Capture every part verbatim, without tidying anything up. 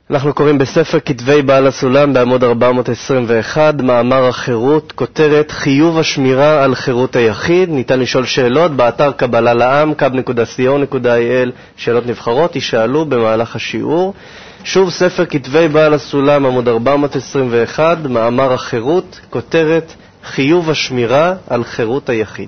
אנחנו קוראים בספר כתבי בעל הסולם בעמוד ארבע מאות עשרים ואחת, מאמר החירות, כותרת חיוב השמירה על חירות היחיד. ניתן לשאול שאלות באתר קבלה לעם, קאב נקודה סי או נקודה איי אל, שאלות נבחרות, ישאלו במהלך השיעור. שוב ספר כתבי בעל הסולם, עמוד ארבע מאות עשרים ואחת, מאמר החירות, כותרת חיוב השמירה על חירות היחיד.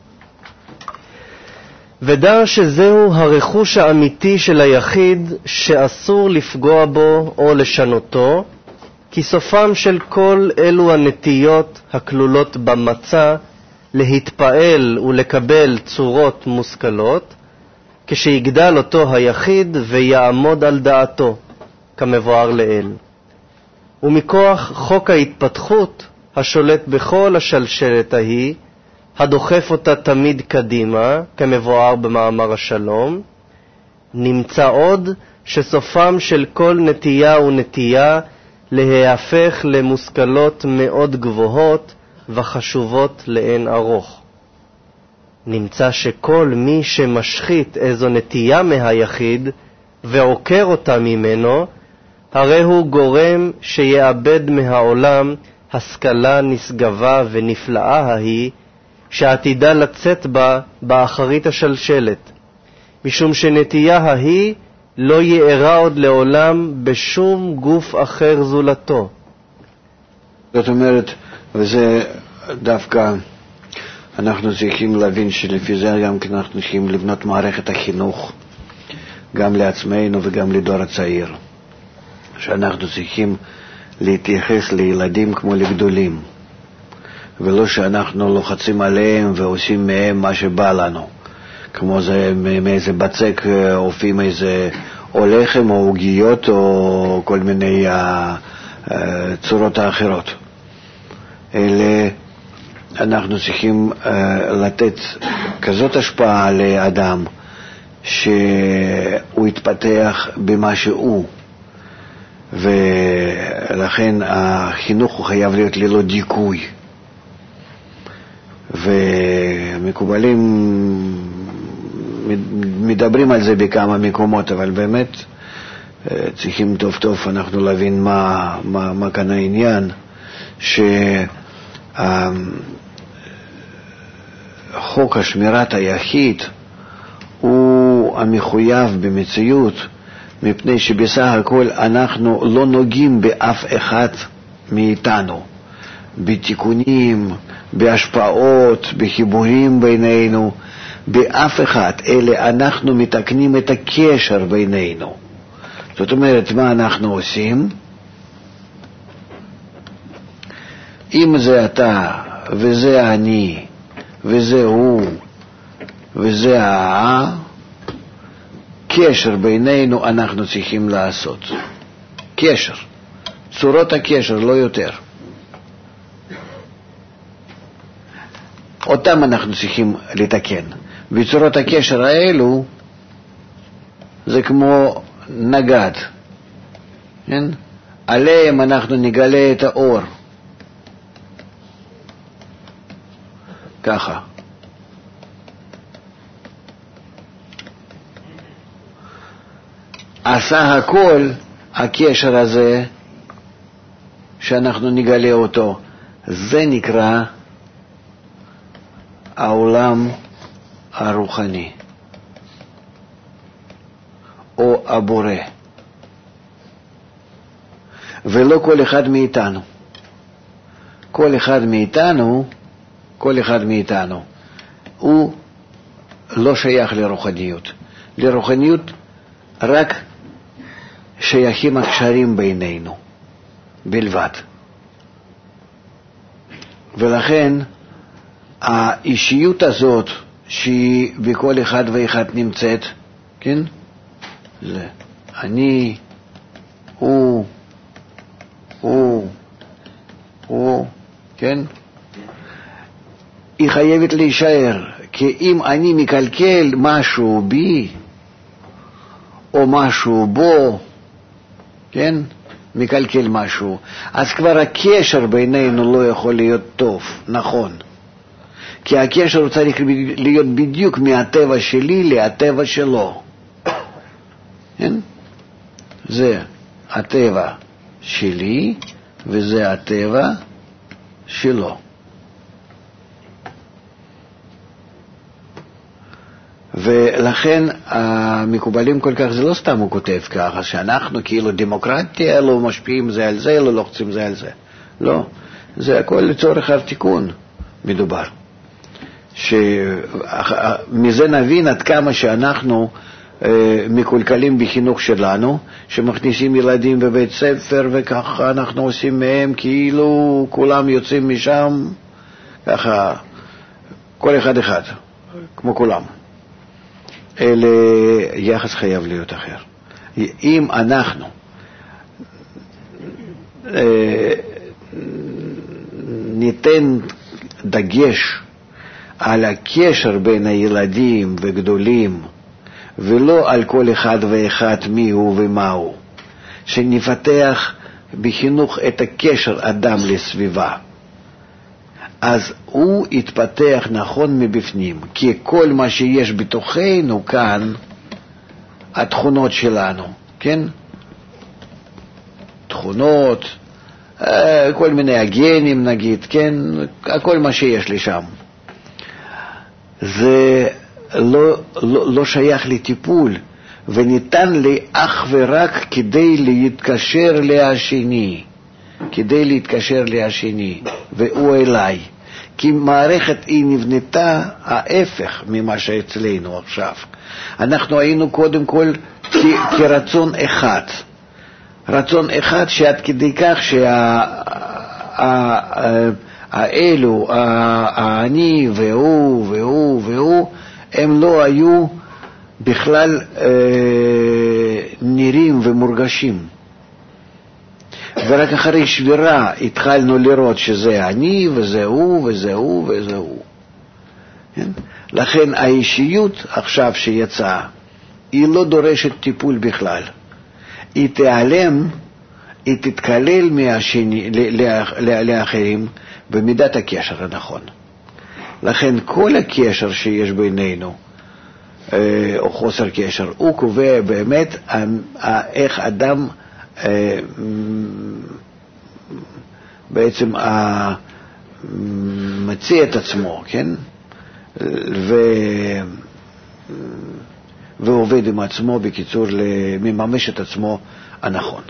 ודע שזהו הרכוש האמיתי של היחיד שאסור לפגוע בו או לשנותו, כי סופם של כל אלו הנטיות הכלולות במצע להתפעל ולקבל צורות מושכלות, כשיגדל אותו היחיד ויעמוד על דעתו, כמבואר לעיל. ומכוח חוק ההתפתחות השולט בכל השלשלת ההיא, הדוחף אותה תמיד קדימה, כמבואר במאמר השלום, נמצא עוד שסופם של כל נטייה ונטייה להיהפך למושכלות מאוד גבוהות וחשובות לאין ארוך. נמצא שכל מי שמשחית איזו נטייה מהיחיד ועוקר אותה ממנו, הרי הוא גורם שיאבד מהעולם השכלה נשגבה ונפלאה ההיא, שעתידה לצאת בה באחרית השלשלת, משום שנטייה ההיא לא יארה עוד לעולם בשום גוף אחר זולתו. זאת אומרת, וזה דווקא אנחנו צריכים להבין שלפי זה גם אנחנו צריכים לבנות מערכת החינוך גם לעצמנו וגם לדור הצעיר, שאנחנו צריכים להתייחס לילדים כמו לגדולים, ולא שאנחנו לוחצים עליהם ועושים מהם מה שבא לנו, כמו זה מאיזה בצק אופים איזה או לחם או עוגיות או כל מיני uh, uh, צורות האחרות. אלה אנחנו צריכים uh, לתת כזאת השפעה לאדם שהוא יתפתח במה שהוא, ולכן החינוך הוא חייב להיות ללא דיכוי. ומקובלים מדברים על זה בכמה מקומות, אבל באמת צריכים טוב טוב אנחנו להבין מה, מה, מה כאן העניין, שחוק השמירת היחיד הוא המחויב במציאות, מפני שבסך הכל אנחנו לא נוגעים באף אחד מאיתנו, בתיקונים, בהשפעות, בחיבורים בינינו, באף אחד, אלא אנחנו מתקנים את הקשר בינינו. זאת אומרת, מה אנחנו עושים? אם זה אתה, וזה אני, וזה הוא, וזה ה... קשר בינינו אנחנו צריכים לעשות. קשר. צורות הקשר, לא יותר. אותם אנחנו צריכים לתקן. בצורות הקשר האלו זה כמו נגד, כן? עליהם אנחנו נגלה את האור ככה. עשה הכל הקשר הזה שאנחנו נגלה אותו, זה נקרא העולם הרוחני או הבורא, ולא כל אחד מאיתנו. כל אחד מאיתנו כל אחד מאיתנו הוא לא שייך לרוחניות. לרוחניות רק שייכים הקשרים בינינו בלבד. ולכן האישיות הזאת שהיא בכל אחד ואחד נמצאת, כן? זה אני, הוא, הוא, הוא, כן? היא חייבת להישאר, כי אם אני מקלקל משהו בי או משהו בו, כן? מקלקל משהו, אז כבר הקשר בינינו לא יכול להיות טוב, נכון? כי הקשר הוא צריך להיות בדיוק מהטבע שלי לטבע שלו. כן? זה. הטבע שלי וזה הטבע שלו. ולכן המקובלים כל כך, זה לא סתם הוא כותב ככה, שאנחנו כאילו דמוקרטיה, לא משפיעים זה על זה, לא לוחצים זה על זה. לא, זה הכל לצורך התיקון מדובר. שמזה נבין עד כמה שאנחנו אה, מקולקלים בחינוך שלנו, שמכניסים ילדים בבית ספר וככה אנחנו עושים מהם כאילו כולם יוצאים משם, ככה כל אחד אחד, כמו כולם. אלה יחס חייב להיות אחר. אם אנחנו אה, ניתן דגש על הקשר בין הילדים וגדולים, ולא על כל אחד ואחד מי הוא ומה הוא, שנפתח בחינוך את הקשר אדם לסביבה, אז הוא יתפתח נכון מבפנים, כי כל מה שיש בתוכנו כאן, התכונות שלנו, כן? תכונות, כל מיני הגנים נגיד, כן? כל מה שיש לי שם. זה לא, לא, לא שייך לטיפול, וניתן לי אך ורק כדי להתקשר להשני, כדי להתקשר להשני, והוא אליי. כי מערכת היא נבנתה ההפך ממה שאצלנו עכשיו. אנחנו היינו קודם כל כ- כרצון אחד. רצון אחד שעד כדי כך שהאלו, האני והוא והוא והוא, הם לא היו בכלל נראים ומורגשים. ורק אחרי שבירה התחלנו לראות שזה אני וזה הוא וזה הוא וזה הוא. לכן האישיות עכשיו שיצאה, היא לא דורשת טיפול בכלל. היא תיעלם, היא תתקלל מהשני, לאחרים במידת הקשר הנכון. לכן כל הקשר שיש בינינו, או חוסר קשר, הוא קובע באמת איך אדם בעצם מציע את עצמו, כן? ו... ועובד עם עצמו, בקיצור, מממש את עצמו הנכון.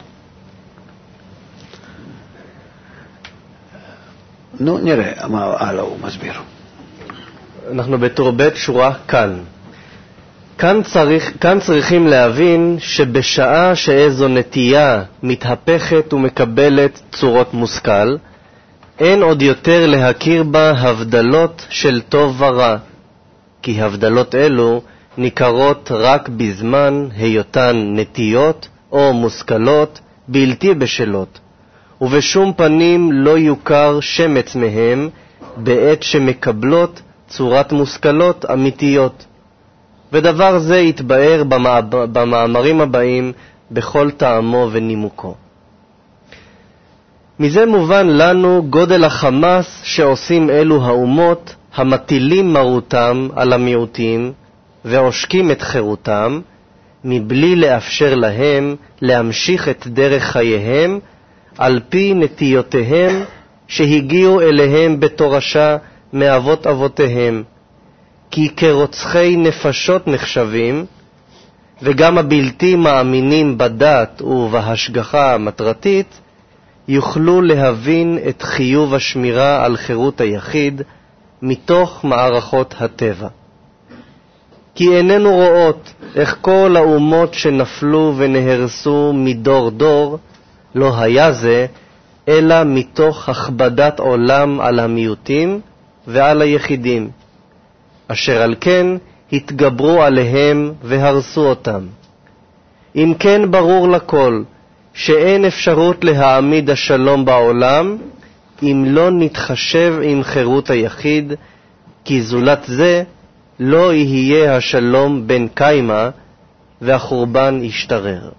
נו, נראה מה הלאה הוא מסביר. אנחנו בטור ב' שורה כאן. כאן, צריך, כאן צריכים להבין שבשעה שאיזו נטייה מתהפכת ומקבלת צורות מושכל, אין עוד יותר להכיר בה הבדלות של טוב ורע, כי הבדלות אלו ניכרות רק בזמן היותן נטיות או מושכלות בלתי בשלות, ובשום פנים לא יוכר שמץ מהם בעת שמקבלות צורת מושכלות אמיתיות. ודבר זה יתבאר במאמרים הבאים בכל טעמו ונימוקו. מזה מובן לנו גודל החמאס שעושים אלו האומות המטילים מרותם על המיעוטים ועושקים את חירותם, מבלי לאפשר להם להמשיך את דרך חייהם על פי נטיותיהם שהגיעו אליהם בתורשה מאבות אבותיהם, כי כרוצחי נפשות נחשבים, וגם הבלתי מאמינים בדת ובהשגחה המטרתית יוכלו להבין את חיוב השמירה על חירות היחיד מתוך מערכות הטבע. כי איננו רואות איך כל האומות שנפלו ונהרסו מדור דור לא היה זה אלא מתוך הכבדת עולם על המיעוטים ועל היחידים, אשר על כן התגברו עליהם והרסו אותם. אם כן ברור לכל שאין אפשרות להעמיד השלום בעולם אם לא נתחשב עם חירות היחיד, כי זולת זה לא יהיה השלום בין קיימה והחורבן ישתרר.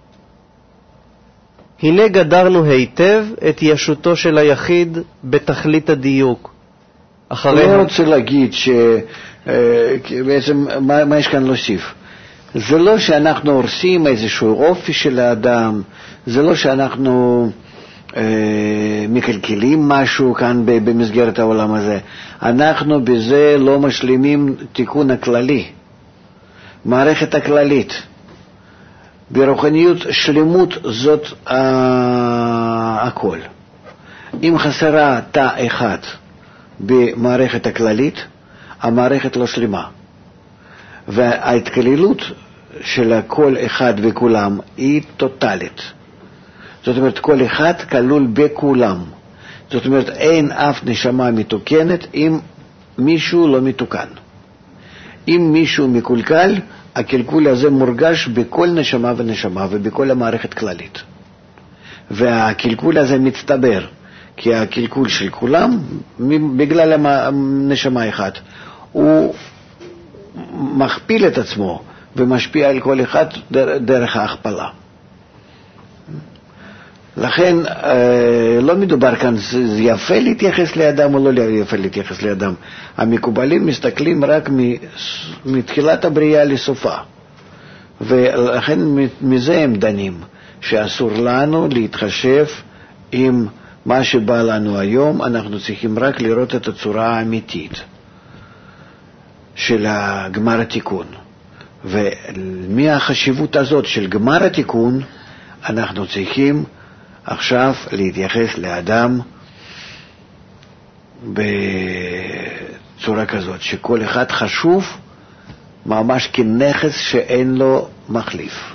הנה גדרנו היטב את ישותו של היחיד בתכלית הדיוק. אני רוצה להגיד שבעצם מה, מה יש כאן להוסיף? זה לא שאנחנו הורסים איזשהו אופי של האדם, זה לא שאנחנו אה, מקלקלים משהו כאן במסגרת העולם הזה. אנחנו בזה לא משלימים תיקון הכללי, מערכת הכללית. ברוחניות שלמות זאת אה, הכל. אם חסרה תא אחד במערכת הכללית, המערכת לא שלמה. וההתכללות של כל אחד וכולם היא טוטלית. זאת אומרת, כל אחד כלול בכולם. זאת אומרת, אין אף נשמה מתוקנת אם מישהו לא מתוקן. אם מישהו מקולקל, הקלקול הזה מורגש בכל נשמה ונשמה ובכל המערכת כללית. והקלקול הזה מצטבר, כי הקלקול של כולם, בגלל הנשמה אחת, הוא מכפיל את עצמו ומשפיע על כל אחד דרך ההכפלה. לכן לא מדובר כאן, זה יפה להתייחס לאדם או לא יפה להתייחס לאדם. המקובלים מסתכלים רק מתחילת הבריאה לסופה, ולכן מזה הם דנים, שאסור לנו להתחשב עם מה שבא לנו היום. אנחנו צריכים רק לראות את הצורה האמיתית של גמר התיקון. ומהחשיבות הזאת של גמר התיקון אנחנו צריכים עכשיו להתייחס לאדם בצורה כזאת, שכל אחד חשוב ממש כנכס שאין לו מחליף.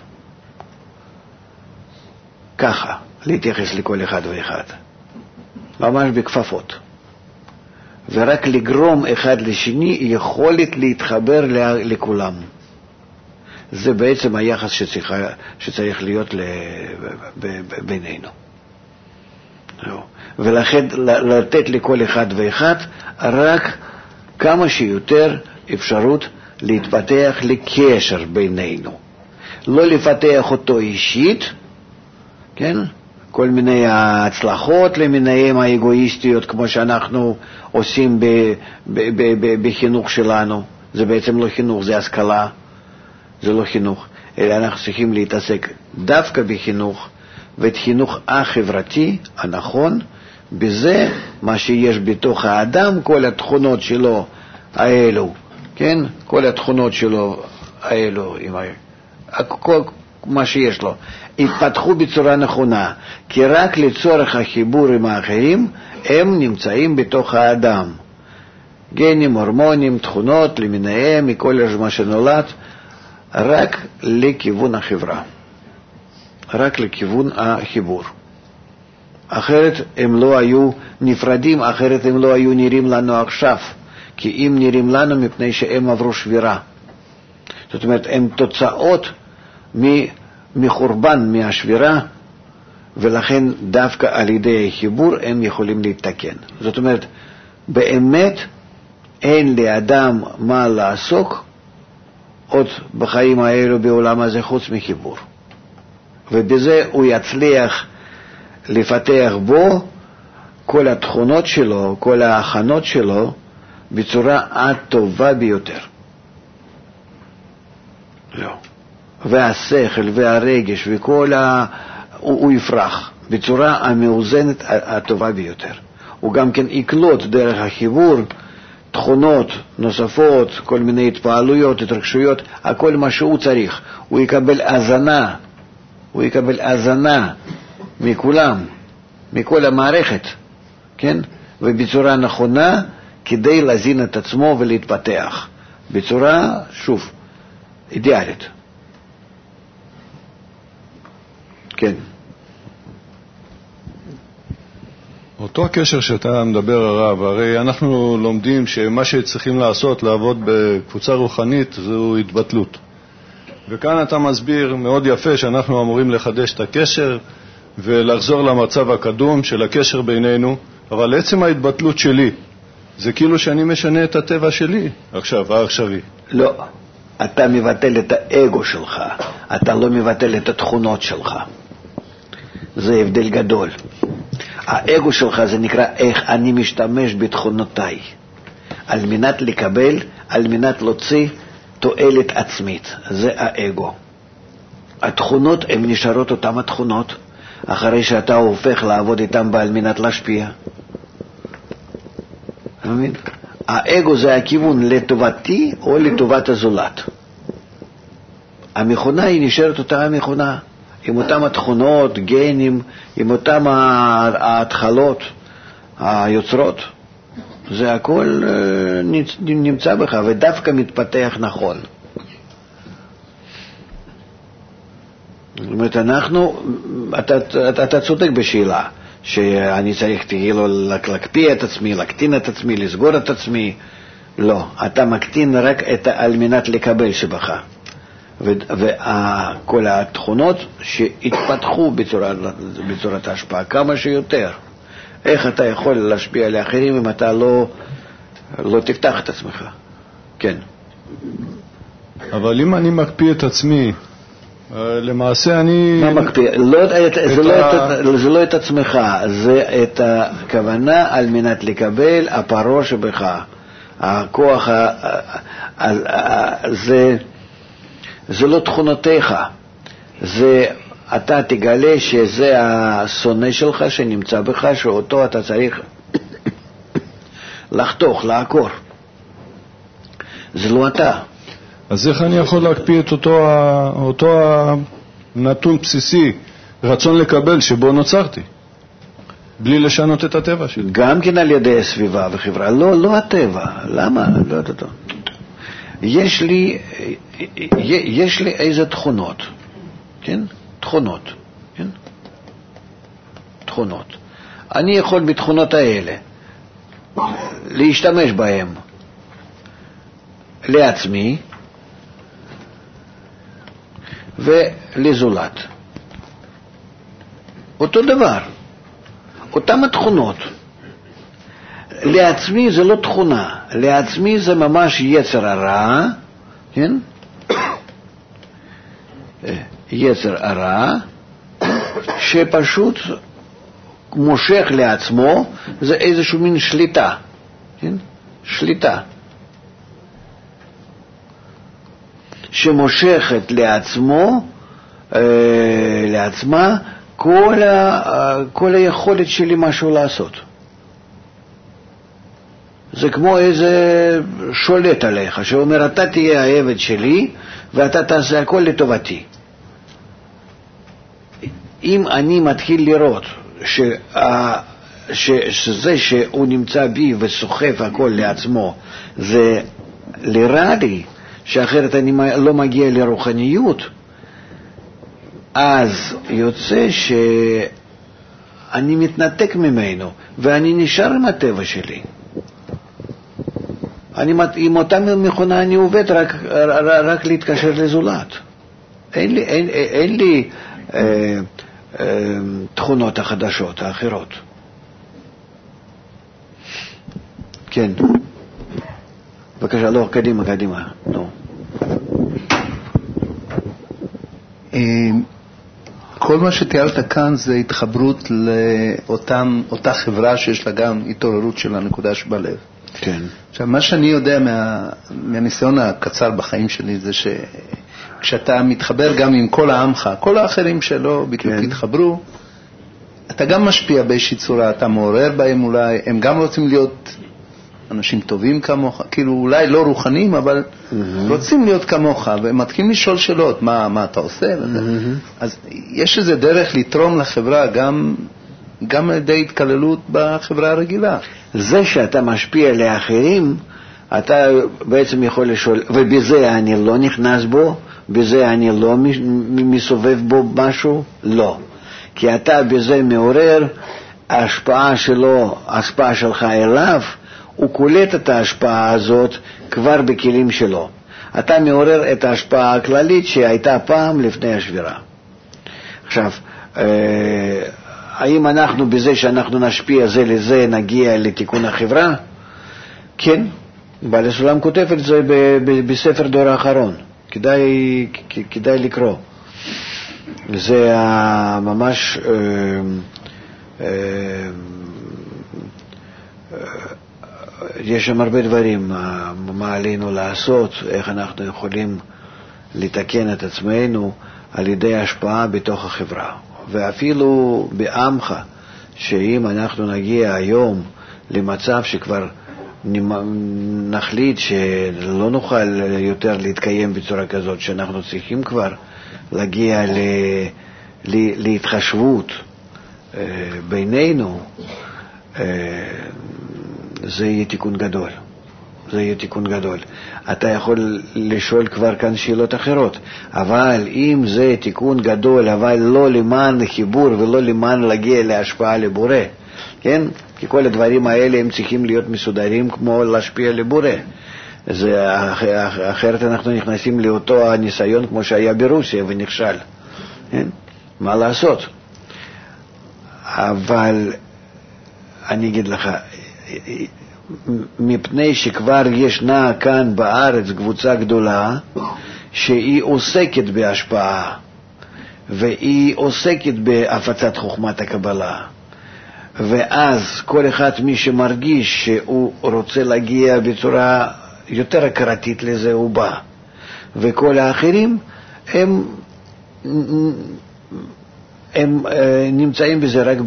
ככה, להתייחס לכל אחד ואחד, ממש בכפפות. ורק לגרום אחד לשני יכולת להתחבר לכולם. זה בעצם היחס שצריך, שצריך להיות בינינו. ולכן לתת לכל אחד ואחד רק כמה שיותר אפשרות להתפתח לקשר בינינו. לא לפתח אותו אישית, כן? כל מיני הצלחות למיניהם האגואיסטיות כמו שאנחנו עושים ב, ב, ב, ב, בחינוך שלנו. זה בעצם לא חינוך, זה השכלה. זה לא חינוך, אלא אנחנו צריכים להתעסק דווקא בחינוך, ואת חינוך החברתי הנכון, בזה מה שיש בתוך האדם, כל התכונות שלו האלו, כן? כל התכונות שלו האלו, כל מה שיש לו, התפתחו בצורה נכונה, כי רק לצורך החיבור עם האחרים, הם נמצאים בתוך האדם. גנים, הורמונים, תכונות למיניהם, מכל מה שנולד, רק לכיוון החברה, רק לכיוון החיבור. אחרת הם לא היו נפרדים, אחרת הם לא היו נראים לנו עכשיו, כי הם נראים לנו מפני שהם עברו שבירה. זאת אומרת, הם תוצאות מחורבן, מהשבירה, ולכן דווקא על ידי החיבור הם יכולים להתתקן. זאת אומרת, באמת אין לאדם מה לעסוק עוד בחיים האלו בעולם הזה חוץ מחיבור. ובזה הוא יצליח לפתח בו כל התכונות שלו, כל ההכנות שלו, בצורה הטובה ביותר. לא. והשכל והרגש וכל ה... הוא, הוא יפרח בצורה המאוזנת הטובה ביותר. הוא גם כן יקלוט דרך החיבור תכונות נוספות, כל מיני התפעלויות, התרגשויות, הכל מה שהוא צריך. הוא יקבל הזנה, הוא יקבל הזנה מכולם, מכל המערכת, כן? ובצורה נכונה, כדי להזין את עצמו ולהתפתח. בצורה, שוב, אידיאלית. כן. אותו הקשר שאתה מדבר הרב, הרי אנחנו לומדים שמה שצריכים לעשות, לעבוד בקבוצה רוחנית, זו התבטלות. וכאן אתה מסביר מאוד יפה שאנחנו אמורים לחדש את הקשר ולחזור למצב הקדום של הקשר בינינו, אבל עצם ההתבטלות שלי, זה כאילו שאני משנה את הטבע שלי עכשיו, העכשווי. לא, אתה מבטל את האגו שלך, אתה לא מבטל את התכונות שלך. זה הבדל גדול. האגו שלך זה נקרא איך אני משתמש בתכונותיי, על מנת לקבל, על מנת להוציא תועלת עצמית, זה האגו. התכונות הן נשארות אותן התכונות, אחרי שאתה הופך לעבוד איתן בעל מנת להשפיע. אתה מבין? האגו זה הכיוון לטובתי או לטובת הזולת. המכונה היא נשארת אותה המכונה, עם אותם התכונות, גנים, עם אותם ההתחלות, היוצרות. זה הכל נמצא בך ודווקא מתפתח נכון. זאת אומרת, אנחנו, אתה, אתה, אתה צודק בשאלה שאני צריך כאילו להקפיא את עצמי, להקטין את עצמי, לסגור את עצמי. לא, אתה מקטין רק את, על מנת לקבל שבך. וכל התכונות שהתפתחו בצורה, בצורת ההשפעה כמה שיותר. איך אתה יכול להשפיע על האחרים אם אתה לא, לא תפתח את עצמך? כן. אבל אם אני מקפיא את עצמי, למעשה אני... מה מקפיא? לא, זה, לא ה... את, זה לא את עצמך, זה את הכוונה על מנת לקבל הפרו שבך. הכוח, ה, ה, ה, זה, זה לא תכונותיך, זה... אתה תגלה שזה השונא שלך שנמצא בך, שאותו אתה צריך לחתוך, לעקור. זה לא אתה. אז איך אני יכול להקפיא את אותו, אותו נתון בסיסי, רצון לקבל שבו נוצרתי, בלי לשנות את הטבע שלי? גם כן על ידי הסביבה וחברה. לא, לא הטבע. למה? לא, לא, לא. יש לי, יש לי איזה תכונות, כן? תכונות, כן? תכונות. אני יכול בתכונות האלה להשתמש בהם לעצמי ולזולת. אותו דבר, אותם התכונות. לעצמי זה לא תכונה, לעצמי זה ממש יצר הרע, כן? יצר הרע שפשוט מושך לעצמו, זה איזשהו מין שליטה, כן? שליטה שמושכת לעצמו, אה, לעצמה כל, ה, כל היכולת שלי משהו לעשות. זה כמו איזה שולט עליך שאומר אתה תהיה העבד שלי ואתה תעשה הכל לטובתי. אם אני מתחיל לראות ש, ש, שזה שהוא נמצא בי וסוחף הכל לעצמו זה לרע לי, שאחרת אני לא מגיע לרוחניות, אז יוצא שאני מתנתק ממנו ואני נשאר עם הטבע שלי. אני, עם אותה מכונה אני עובד רק, רק להתקשר לזולת. אין לי, אין, אין לי אה, אה, תכונות החדשות, האחרות. כן. בבקשה, לא, קדימה, קדימה. לא. כל מה שתיארת כאן זה התחברות לאותה חברה שיש לה גם התעוררות של הנקודה שבלב. כן. עכשיו, מה שאני יודע מה, מהניסיון הקצר בחיים שלי זה שכשאתה מתחבר גם עם כל העמך, כל האחרים שלא בדיוק כן. התחברו, אתה גם משפיע באיזושהי צורה, אתה מעורר בהם אולי, הם גם רוצים להיות אנשים טובים כמוך, כאילו אולי לא רוחניים, אבל mm-hmm. רוצים להיות כמוך, והם מתחילים לשאול שאלות, מה, מה אתה עושה? Mm-hmm. אז יש איזה דרך לתרום לחברה גם, גם על ידי התקללות בחברה הרגילה. זה שאתה משפיע לאחרים, אתה בעצם יכול לשאול, ובזה אני לא נכנס בו, בזה אני לא מסובב בו משהו? לא. כי אתה בזה מעורר, ההשפעה שלו, ההשפעה שלך אליו, הוא קולט את ההשפעה הזאת כבר בכלים שלו. אתה מעורר את ההשפעה הכללית שהייתה פעם לפני השבירה. עכשיו, האם אנחנו בזה שאנחנו נשפיע זה לזה נגיע לתיקון החברה? כן, בעל הסולם כותב את זה בספר דור האחרון. כדאי, כדאי לקרוא. זה ממש אה, אה, יש שם הרבה דברים, מה עלינו לעשות, איך אנחנו יכולים לתקן את עצמנו על ידי השפעה בתוך החברה. ואפילו בעמך, שאם אנחנו נגיע היום למצב שכבר נחליט שלא נוכל יותר להתקיים בצורה כזאת, שאנחנו צריכים כבר להגיע ל... להתחשבות בינינו, זה יהיה תיקון גדול. זה יהיה תיקון גדול. אתה יכול לשאול כבר כאן שאלות אחרות, אבל אם זה תיקון גדול, אבל לא למען חיבור ולא למען להגיע להשפעה לבורא, כן? כי כל הדברים האלה הם צריכים להיות מסודרים כמו להשפיע לבורא. זה, אחרת אנחנו נכנסים לאותו הניסיון כמו שהיה ברוסיה ונכשל. כן? מה לעשות? אבל אני אגיד לך, מפני שכבר ישנה כאן בארץ קבוצה גדולה שהיא עוסקת בהשפעה והיא עוסקת בהפצת חוכמת הקבלה, ואז כל אחד מי שמרגיש שהוא רוצה להגיע בצורה יותר הכרתית לזה הוא בא, וכל האחרים הם הם נמצאים בזה רק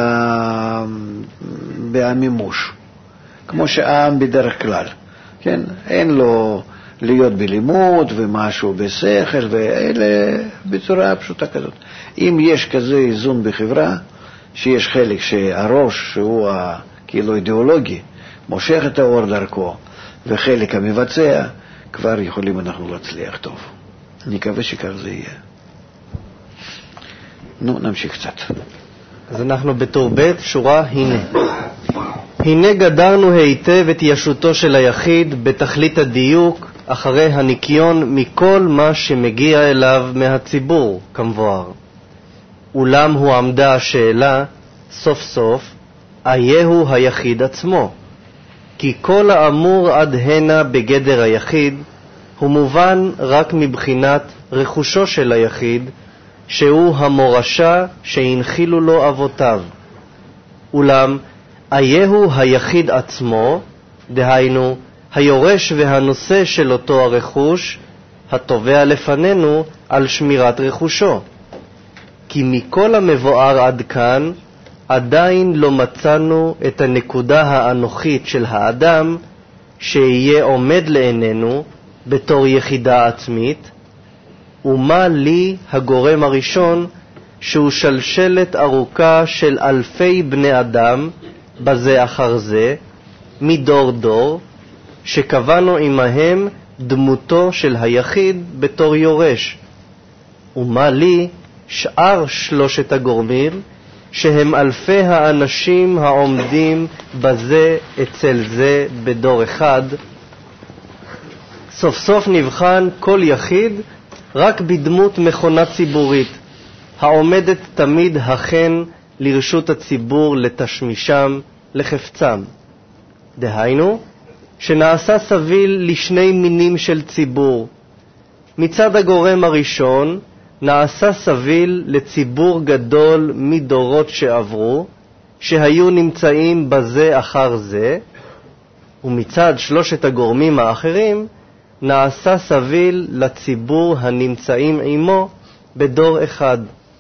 בהמימוש, כמו שהעם בדרך כלל, כן? אין לו להיות בלימוד ומשהו בשכל, ואלה בצורה פשוטה כזאת. אם יש כזה איזון בחברה, שיש חלק שהראש שהוא כאילו אידיאולוגי מושך את האור דרכו, וחלק המבצע, כבר יכולים אנחנו להצליח טוב. אני מקווה שכך זה יהיה. נו, נמשיך קצת. אז אנחנו בתור ב' שורה הנה. הנה גדרנו היטב את ישותו של היחיד בתכלית הדיוק אחרי הניקיון מכל מה שמגיע אליו מהציבור, כמבואר. אולם הוא עמדה השאלה, סוף סוף, אייהו היחיד עצמו. כי כל האמור עד הנה בגדר היחיד הוא מובן רק מבחינת רכושו של היחיד, שהוא המורשה שהנחילו לו אבותיו. אולם אייהו היחיד עצמו, דהיינו היורש והנושא של אותו הרכוש, התובע לפנינו על שמירת רכושו. כי מכל המבואר עד כאן עדיין לא מצאנו את הנקודה האנוכית של האדם שיהיה עומד לעינינו בתור יחידה עצמית, ומה לי הגורם הראשון שהוא שלשלת ארוכה של אלפי בני אדם בזה אחר זה, מדור דור, שקבענו עמהם דמותו של היחיד בתור יורש. ומה לי שאר שלושת הגורמים שהם אלפי האנשים העומדים בזה אצל זה בדור אחד. סוף סוף נבחן כל יחיד רק בדמות מכונה ציבורית, העומדת תמיד הכן לרשות הציבור לתשמישם, לחפצם. דהיינו, שנעשה סביל לשני מינים של ציבור. מצד הגורם הראשון, נעשה סביל לציבור גדול מדורות שעברו, שהיו נמצאים בזה אחר זה, ומצד שלושת הגורמים האחרים, נעשה סביל לציבור הנמצאים עמו בדור אחד.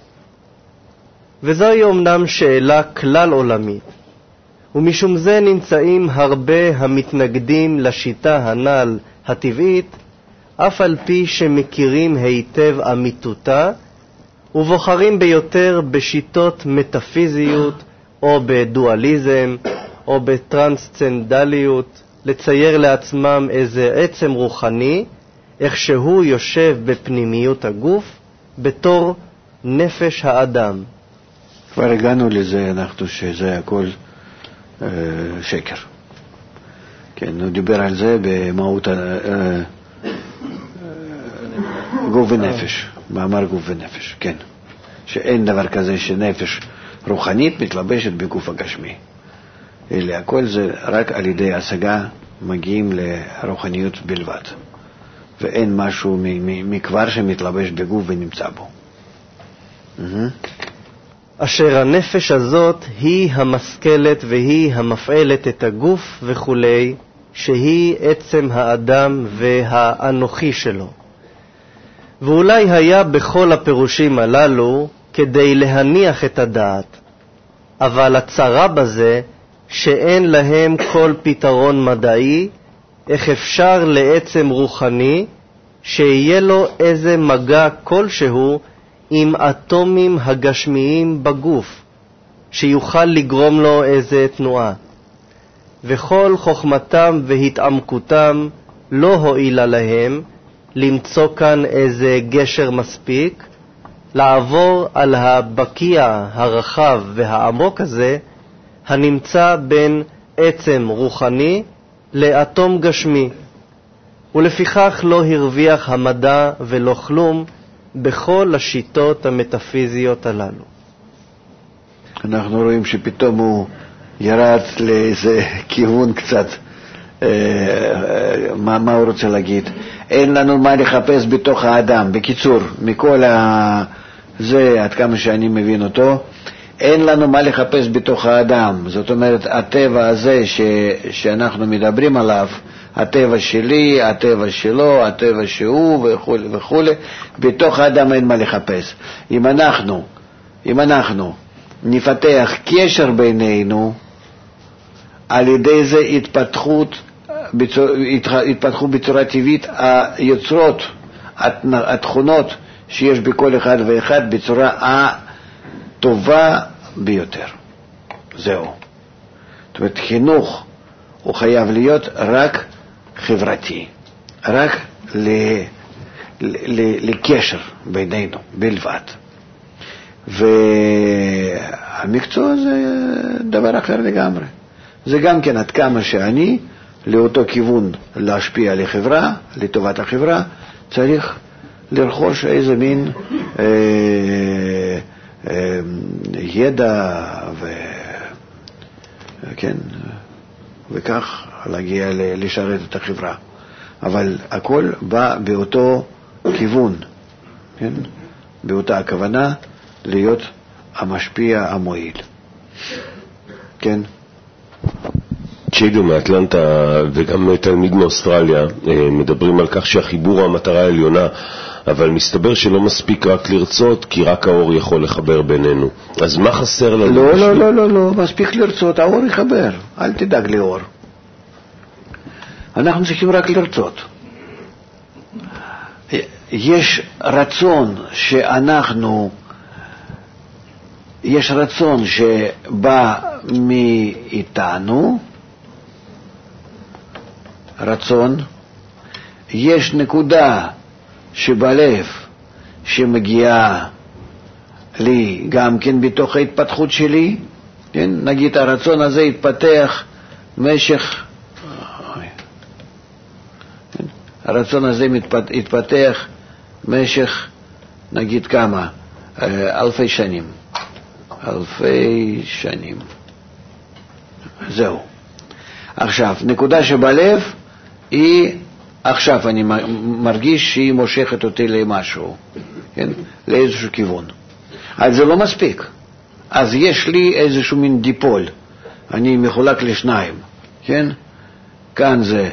וזוהי אומנם שאלה כלל עולמית, ומשום זה נמצאים הרבה המתנגדים לשיטה הנ"ל הטבעית, אף על פי שמכירים היטב אמיתותה, ובוחרים ביותר בשיטות מטאפיזיות, או בדואליזם, או בטרנסצנדליות, לצייר לעצמם איזה עצם רוחני, איך שהוא יושב בפנימיות הגוף, בתור נפש האדם. כבר הגענו לזה, אנחנו שזה הכל אה, שקר. כן, הוא דיבר על זה במהות אה, אה, גוף ונפש, מאמר גוף ונפש, כן. שאין דבר כזה שנפש רוחנית מתלבשת בגוף הגשמי. אלא הכל זה רק על ידי השגה מגיעים לרוחניות בלבד. ואין משהו מכבר שמתלבש בגוף ונמצא בו. אשר הנפש הזאת היא המשכלת והיא המפעלת את הגוף וכולי, שהיא עצם האדם והאנוכי שלו. ואולי היה בכל הפירושים הללו כדי להניח את הדעת, אבל הצרה בזה שאין להם כל פתרון מדעי, איך אפשר לעצם רוחני שיהיה לו איזה מגע כלשהו עם אטומים הגשמיים בגוף, שיוכל לגרום לו איזה תנועה. וכל חוכמתם והתעמקותם לא הועילה להם למצוא כאן איזה גשר מספיק, לעבור על הבקיע הרחב והעמוק הזה, הנמצא בין עצם רוחני לאטום גשמי, ולפיכך לא הרוויח המדע ולא כלום בכל השיטות המטאפיזיות הללו. אנחנו רואים שפתאום הוא ירד לאיזה כיוון קצת, אה, אה, מה, מה הוא רוצה להגיד? אין לנו מה לחפש בתוך האדם. בקיצור, מכל ה... זה עד כמה שאני מבין אותו, אין לנו מה לחפש בתוך האדם. זאת אומרת, הטבע הזה ש... שאנחנו מדברים עליו, הטבע שלי, הטבע שלו, הטבע שהוא וכו' וכו', בתוך האדם אין מה לחפש. אם אנחנו, אם אנחנו נפתח קשר בינינו, על ידי זה התפתחות, בצור, התפתחו בצורה טבעית היוצרות, התכונות שיש בכל אחד ואחד בצורה הטובה ביותר. זהו. זאת אומרת, חינוך הוא חייב להיות רק חברתי, רק ל, ל, ל, לקשר בינינו בלבד. והמקצוע זה דבר אחר לגמרי. זה גם כן עד כמה שאני לאותו כיוון להשפיע על החברה, לטובת החברה, צריך לרכוש איזה מין אה, אה, ידע ו... כן, וכך להגיע לשרת את החברה. אבל הכל בא באותו כיוון, כן? באותה הכוונה להיות המשפיע המועיל. כן? צ'יידו מאטלנטה וגם תלמיד מאוסטרליה מדברים על כך שהחיבור הוא המטרה העליונה, אבל מסתבר שלא מספיק רק לרצות, כי רק האור יכול לחבר בינינו. אז מה חסר לנו? לא, לא, לא, לא, לא, מספיק לרצות, האור יחבר, אל תדאג לאור. אנחנו צריכים רק לרצות. יש רצון שאנחנו, יש רצון שבא מאיתנו, רצון, יש נקודה שבלב שמגיעה לי גם כן בתוך ההתפתחות שלי, כן? נגיד הרצון הזה התפתח משך, כן? הרצון הזה מתפתח, התפתח משך נגיד כמה, אלפי שנים, אלפי שנים. זהו. עכשיו, נקודה שבלב היא, עכשיו אני מרגיש שהיא מושכת אותי למשהו, כן? לאיזשהו כיוון. אז זה לא מספיק. אז יש לי איזשהו מין דיפול. אני מחולק לשניים, כן? כאן זה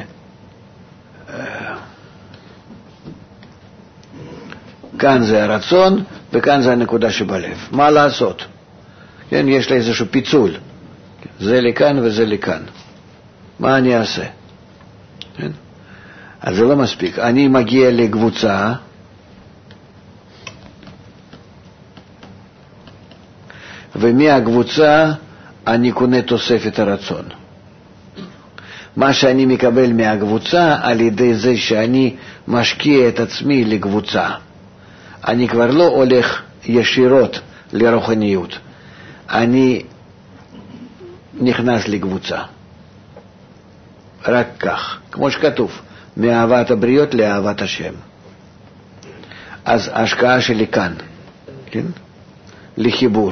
כאן זה הרצון וכאן זה הנקודה שבלב. מה לעשות? כן, יש לי איזשהו פיצול. זה לכאן וזה לכאן. מה אני אעשה? כן? אז זה לא מספיק. אני מגיע לקבוצה, ומהקבוצה אני קונה תוספת הרצון. מה שאני מקבל מהקבוצה על ידי זה שאני משקיע את עצמי לקבוצה. אני כבר לא הולך ישירות לרוחניות. אני נכנס לקבוצה. רק כך, כמו שכתוב, מאהבת הבריות לאהבת השם. אז ההשקעה שלי כאן, כן? לחיבור.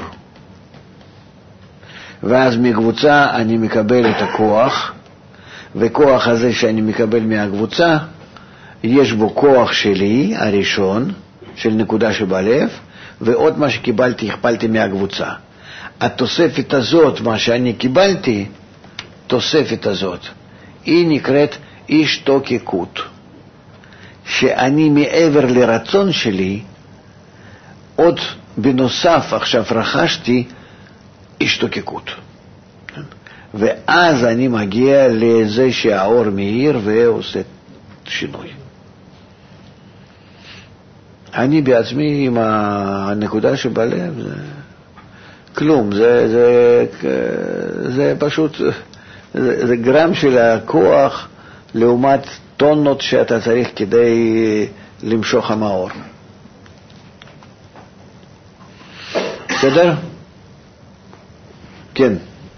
ואז מקבוצה אני מקבל את הכוח, וכוח הזה שאני מקבל מהקבוצה, יש בו כוח שלי, הראשון, של נקודה שבלב, ועוד מה שקיבלתי, הכפלתי מהקבוצה. התוספת הזאת, מה שאני קיבלתי, תוספת הזאת, היא נקראת השתוקקות. שאני מעבר לרצון שלי, עוד בנוסף עכשיו רכשתי השתוקקות. ואז אני מגיע לזה שהאור מאיר ועושה שינוי. אני בעצמי עם הנקודה שבלב, זה כלום, זה, זה, זה פשוט, זה, זה גרם של הכוח לעומת טונות שאתה צריך כדי למשוך המאור. בסדר? כן.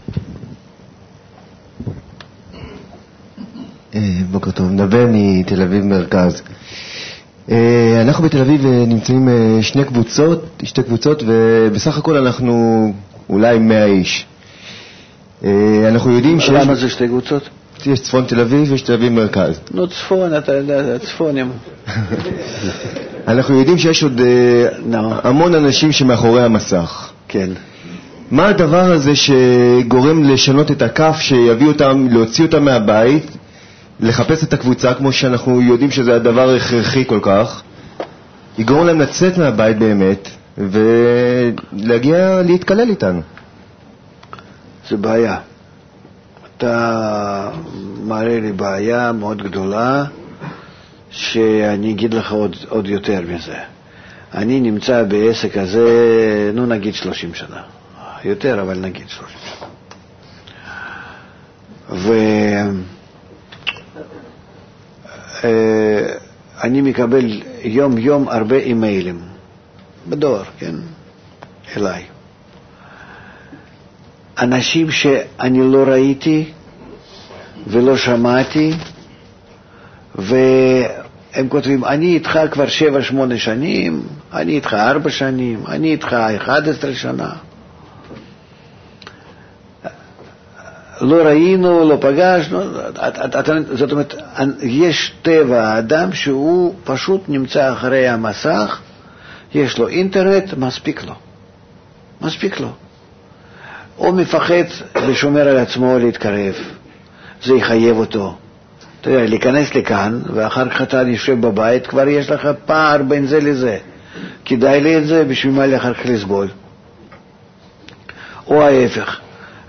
בוקר טוב, נדבר מתל אביב מרכז. אנחנו בתל אביב נמצאים שני קבוצות, שתי קבוצות, ובסך הכל אנחנו אולי מאה איש. אנחנו יודעים שיש... למה זה שתי קבוצות? יש צפון תל אביב ויש תל אביב מרכז. נו, צפון, אתה יודע, צפונים. אנחנו יודעים שיש עוד המון אנשים שמאחורי המסך. כן. מה הדבר הזה שגורם לשנות את הכף, שיביא אותם, להוציא אותם מהבית, לחפש את הקבוצה, כמו שאנחנו יודעים שזה הדבר הכרחי כל כך, יגרום להם לצאת מהבית באמת, ולהגיע להתקלל איתנו? זה בעיה. אתה מראה לי בעיה מאוד גדולה, שאני אגיד לך עוד, עוד יותר מזה. אני נמצא בעסק הזה, נו נגיד שלושים שנה. יותר, אבל נגיד שלושים שנה. ואני מקבל יום יום הרבה אימיילים, בדואר, כן, אליי. אנשים שאני לא ראיתי ולא שמעתי, והם כותבים, אני איתך כבר שבע שמונה שנים, אני איתך ארבע שנים, אני איתך אחד עשרה שנה. לא ראינו, לא פגשנו, זאת אומרת, יש טבע האדם שהוא פשוט נמצא אחרי המסך, יש לו אינטרנט, מספיק לו. מספיק לו. או מפחד ושומר על עצמו להתקרב. זה יחייב אותו. אתה יודע, להיכנס לכאן, ואחר כך אתה נשב בבית, כבר יש לך פער בין זה לזה. כדאי לי את זה, בשביל מה לאחר כך לסבול. או ההפך.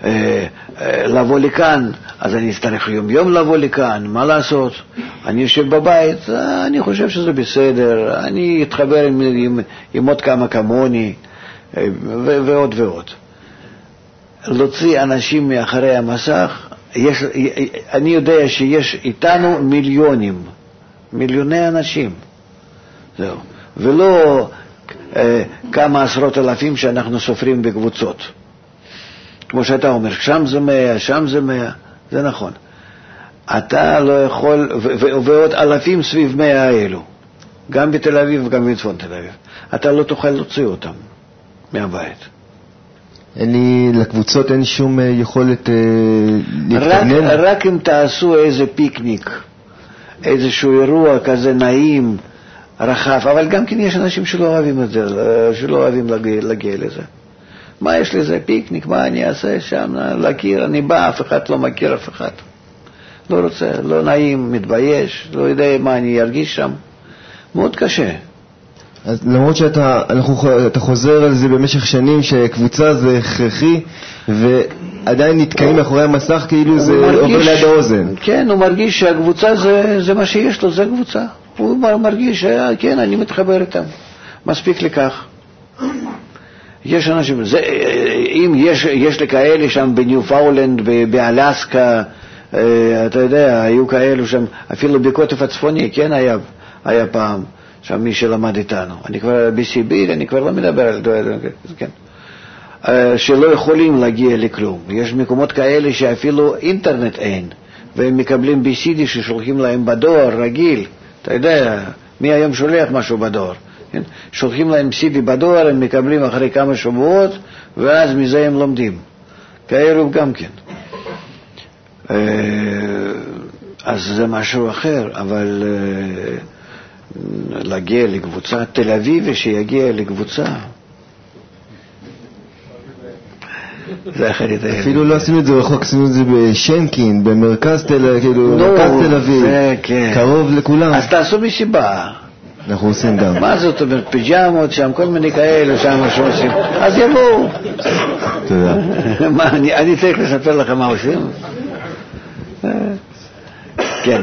לבוא לכאן, אז אני אצטרך יום יום לבוא לכאן, מה לעשות? אני יושב בבית, אני חושב שזה בסדר, אני אתחבר עם, עם, עם עוד כמה כמוני, ו- ועוד ועוד. להוציא אנשים מאחרי המסך, יש, אני יודע שיש איתנו מיליונים, מיליוני אנשים, זהו, ולא אה, כמה עשרות אלפים שאנחנו סופרים בקבוצות. כמו שאתה אומר, שם זה מאה, שם זה מאה, זה נכון. אתה לא יכול, ו- ו- ועוד אלפים סביב מאה האלו, גם בתל אביב וגם בצפון תל אביב. אתה לא תוכל להוציא אותם מהבית. אין לי, לקבוצות אין שום יכולת אה, להתכוונן? רק, רק אם תעשו איזה פיקניק, איזשהו אירוע כזה נעים, רחב, אבל גם כן יש אנשים שלא אוהבים את זה, שלא אוהבים להגיע, להגיע לזה. מה יש לזה פיקניק, מה אני אעשה שם, להכיר, אני בא, אף אחד לא מכיר אף אחד. לא רוצה, לא נעים, מתבייש, לא יודע מה אני ארגיש שם. מאוד קשה. אז למרות שאתה אנחנו, אתה חוזר על זה במשך שנים שקבוצה זה הכרחי, ועדיין נתקעים מאחורי המסך כאילו זה מרגיש, עובר ליד האוזן. כן, הוא מרגיש שהקבוצה זה, זה מה שיש לו, זה קבוצה. הוא מרגיש, כן, אני מתחבר איתם. מספיק לכך. יש אנשים, זה, אם יש, יש לכאלה שם בניו-פאולנד, באלסקה, אתה יודע, היו כאלו שם, אפילו בקוטב הצפוני, כן, היה, היה פעם. שם מי שלמד איתנו. אני כבר בסיביר, אני כבר לא מדבר על זה, כן. שלא יכולים להגיע לכלום. יש מקומות כאלה שאפילו אינטרנט אין, והם מקבלים בי סי די ששולחים להם בדואר רגיל. אתה יודע, מי היום שולח משהו בדואר? כן? שולחים להם סי די בדואר, הם מקבלים אחרי כמה שבועות, ואז מזה הם לומדים. כאלו גם כן. אז זה משהו אחר, אבל... להגיע לקבוצה, תל אביב שיגיע לקבוצה. זה החרית הילדים. אפילו לא עשינו את זה רחוק, עשינו את זה בשנקין, במרכז תל אביב, קרוב לכולם. אז תעשו מסיבה. אנחנו עושים גם. מה זאת אומרת, פיג'מות שם, כל מיני כאלה שם שעושים. אז יבואו. תודה. מה, אני צריך לספר לכם מה עושים? כן.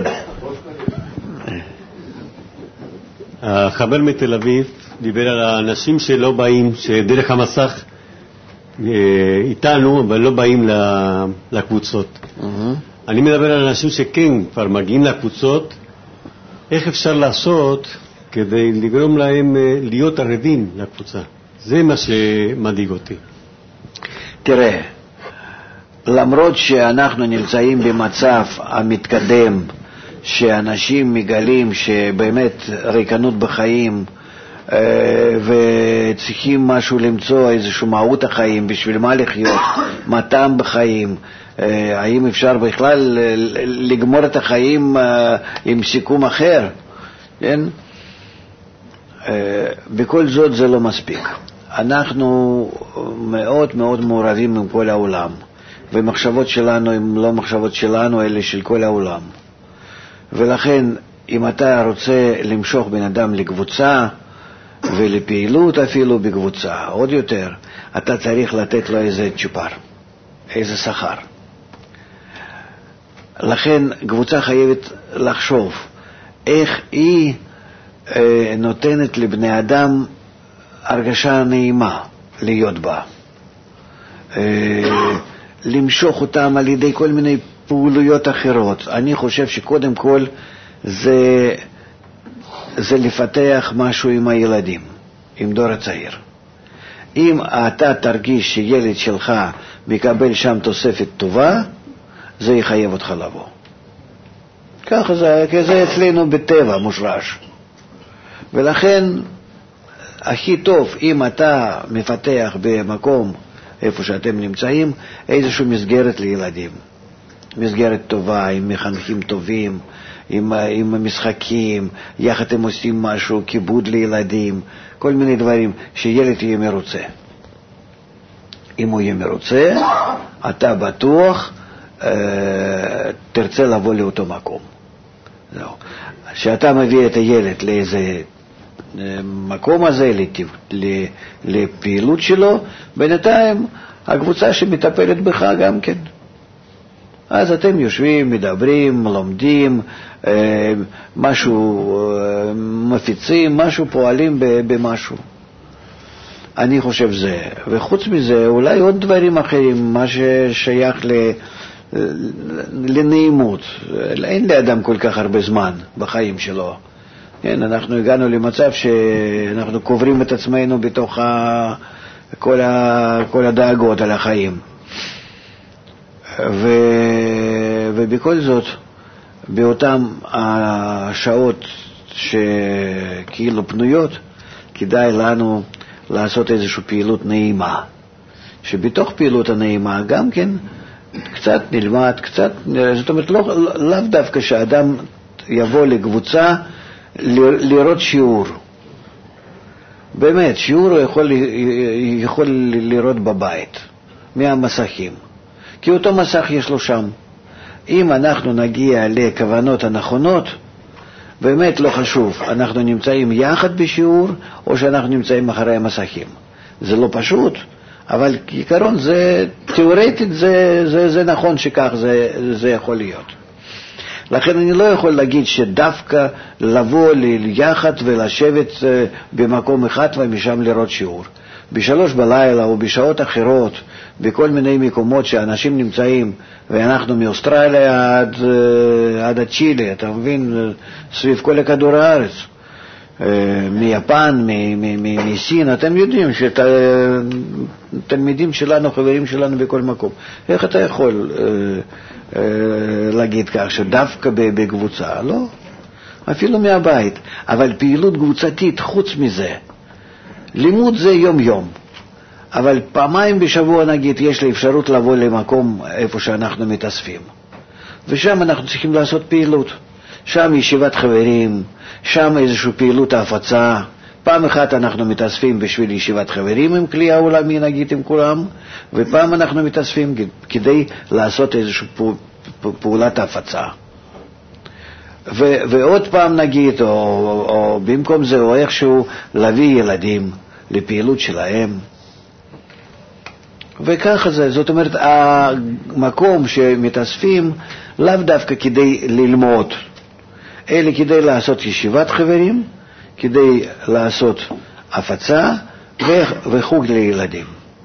החבר מתל אביב דיבר על האנשים שלא באים, שדרך המסך איתנו, אבל לא באים לקבוצות. אני מדבר על אנשים שכן כבר מגיעים לקבוצות, איך אפשר לעשות כדי לגרום להם להיות ערבים לקבוצה? זה מה שמדאיג אותי. תראה, למרות שאנחנו נמצאים במצב המתקדם, שאנשים מגלים שבאמת ריקנות בחיים, וצריכים משהו למצוא, איזשהו מהות החיים, בשביל מה לחיות, מה טעם בחיים, האם אפשר בכלל לגמור את החיים עם סיכום אחר, כן? בכל זאת זה לא מספיק. אנחנו מאוד מאוד מעורבים עם כל העולם, ומחשבות שלנו הם לא מחשבות שלנו, אלה של כל העולם. ולכן אם אתה רוצה למשוך בן אדם לקבוצה ולפעילות אפילו בקבוצה, עוד יותר, אתה צריך לתת לו איזה צ'ופר, איזה שכר. לכן קבוצה חייבת לחשוב איך היא אה, נותנת לבני אדם הרגשה נעימה להיות בה. אה, למשוך אותם על ידי כל מיני פעולויות אחרות. אני חושב שקודם כל זה, זה לפתח משהו עם הילדים, עם דור הצעיר. אם אתה תרגיש שילד שלך מקבל שם תוספת טובה, זה יחייב אותך לבוא. ככה זה, כי זה אצלנו בטבע מושרש. ולכן הכי טוב אם אתה מפתח במקום איפה שאתם נמצאים איזושהי מסגרת לילדים. מסגרת טובה, עם מחנכים טובים, עם, עם המשחקים, יחד הם עושים משהו, כיבוד לילדים, כל מיני דברים, שילד יהיה מרוצה. אם הוא יהיה מרוצה, אתה בטוח אה, תרצה לבוא לאותו מקום. זהו. שאתה מביא את הילד לאיזה מקום הזה, לפעילות שלו, בינתיים הקבוצה שמטפלת בך גם כן. אז אתם יושבים, מדברים, לומדים, משהו מפיצים, משהו פועלים במשהו. אני חושב זה. וחוץ מזה, אולי עוד דברים אחרים, מה ששייך לנעימות. אין לאדם כל כך הרבה זמן בחיים שלו. כן, אנחנו הגענו למצב שאנחנו קוברים את עצמנו בתוך ה... כל, ה... כל הדאגות על החיים. ו... ובכל זאת, באותן השעות שכאילו פנויות, כדאי לנו לעשות איזושהי פעילות נעימה. שבתוך פעילות הנעימה גם כן קצת נלמד, קצת, זאת אומרת, לא, לאו דווקא שאדם יבוא לקבוצה לראות שיעור. באמת, שיעור יכול, יכול לראות בבית, מהמסכים. כי אותו מסך יש לו שם. אם אנחנו נגיע לכוונות הנכונות, באמת לא חשוב, אנחנו נמצאים יחד בשיעור, או שאנחנו נמצאים אחרי המסכים. זה לא פשוט, אבל כעיקרון זה, תיאורטית זה, זה, זה נכון שכך זה, זה יכול להיות. לכן אני לא יכול להגיד שדווקא לבוא ליחד ולשבת במקום אחד ומשם לראות שיעור. בשלוש בלילה או בשעות אחרות, בכל מיני מקומות שאנשים נמצאים, ואנחנו מאוסטרליה עד, עד צ'ילה, אתה מבין, סביב כל כדור הארץ, מיפן, מסין, אתם יודעים שתלמידים שלנו, חברים שלנו בכל מקום. איך אתה יכול להגיד כך, שדווקא בקבוצה? לא, אפילו מהבית. אבל פעילות קבוצתית, חוץ מזה, לימוד זה יום יום, אבל פעמיים בשבוע נגיד יש לי אפשרות לבוא למקום איפה שאנחנו מתאספים, ושם אנחנו צריכים לעשות פעילות. שם ישיבת חברים, שם איזושהי פעילות ההפצה, פעם אחת אנחנו מתאספים בשביל ישיבת חברים עם כלי העולמי, נגיד עם כולם, ופעם אנחנו מתאספים כדי לעשות איזושהי פעולת הפצה. ו- ועוד פעם נגיד, או, או במקום זה, או איכשהו להביא ילדים לפעילות שלהם. וככה זה, זאת אומרת, המקום שמתאספים לאו דווקא כדי ללמוד, אלא כדי לעשות ישיבת חברים, כדי לעשות הפצה ו- וחוג לילדים.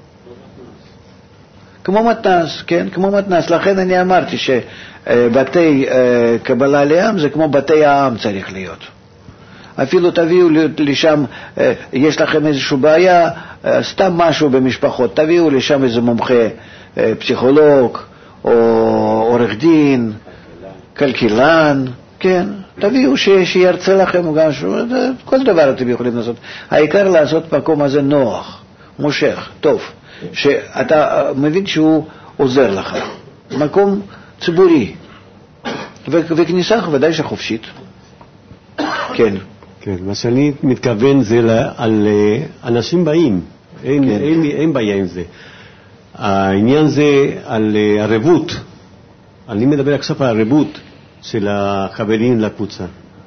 כמו מתנ"ס, כן? כמו מתנ"ס. לכן אני אמרתי שבתי קבלה לעם זה כמו בתי העם צריך להיות. אפילו תביאו לשם, יש לכם איזושהי בעיה, סתם משהו במשפחות, תביאו לשם איזה מומחה, פסיכולוג, או עורך דין, כלכלן, כן? תביאו שירצה לכם גם, כל דבר אתם יכולים לעשות. העיקר לעשות מקום הזה נוח, מושך, טוב, שאתה מבין שהוא עוזר לך. מקום ציבורי, וכניסה ודאי שחופשית. כן. כן, מה שאני מתכוון זה על אנשים באים, אין, כן. אין, אין בעיה עם זה. העניין זה על ערבות, אני מדבר עכשיו על ערבות של החברים לקבוצה.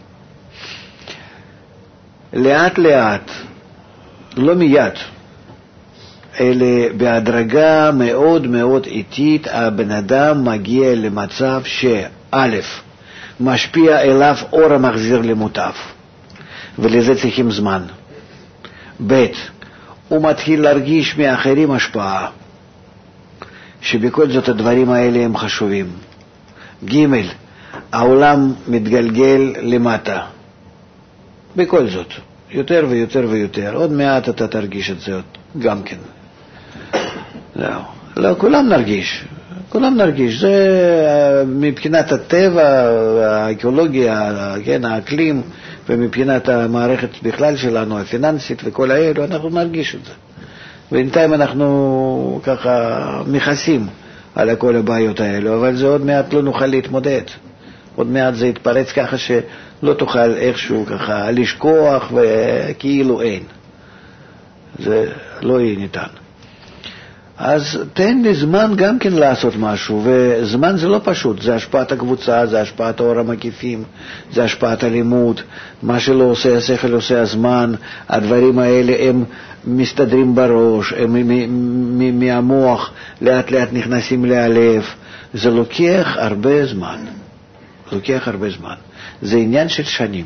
לאט לאט, לא מיד, אלא בהדרגה מאוד מאוד איטית, הבן אדם מגיע למצב שא', משפיע אליו אור המחזיר למוטב. ולזה צריכים זמן. ב', הוא מתחיל להרגיש מאחרים השפעה, שבכל זאת הדברים האלה הם חשובים. ג', העולם מתגלגל למטה. בכל זאת, יותר ויותר ויותר. עוד מעט אתה תרגיש את זה גם כן. לא, לא, כולם נרגיש. כולם נרגיש. זה מבחינת הטבע, האקולוגיה, כן, האקלים, ומבחינת המערכת בכלל שלנו, הפיננסית וכל האלו, אנחנו נרגיש את זה. בינתיים אנחנו ככה מכסים על כל הבעיות האלו, אבל זה עוד מעט לא נוכל להתמודד. עוד מעט זה יתפרץ ככה שלא תוכל איכשהו ככה לשכוח וכאילו אין. זה לא יהיה ניתן. אז תן לי זמן גם כן לעשות משהו, וזמן זה לא פשוט, זה השפעת הקבוצה, זה השפעת האור המקיפים, זה השפעת הלימוד, מה שלא עושה השכל עושה הזמן, הדברים האלה הם מסתדרים בראש, הם מהמוח לאט לאט נכנסים להלב, זה לוקח הרבה זמן, לוקח הרבה זמן, זה עניין של שנים,